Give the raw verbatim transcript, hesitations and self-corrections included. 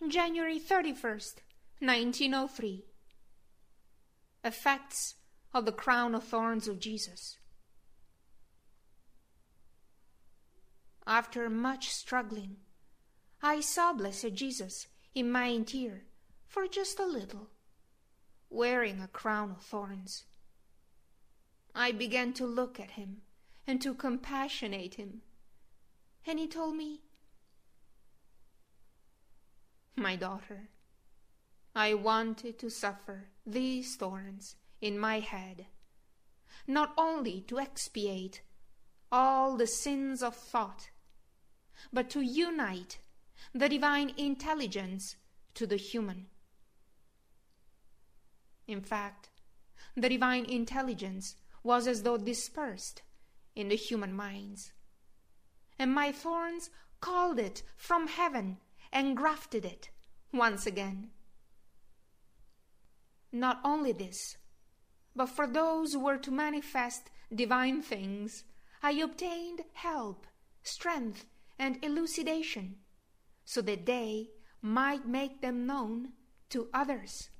January thirty-first, nineteen oh three. Effects of the crown of thorns of Jesus. After much struggling, I saw blessed Jesus in my interior for just a little, wearing a crown of thorns. I began to look at him and to compassionate him, and he told me, "My daughter, I wanted to suffer these thorns in my head, not only to expiate all the sins of thought, but to unite the divine intelligence to the human. In fact, the divine intelligence was as though dispersed in the human minds, and my thorns called it from heaven and grafted it once again. Not only this, but for those who were to manifest divine things, I obtained help, strength, and elucidation, so that they might make them known to others.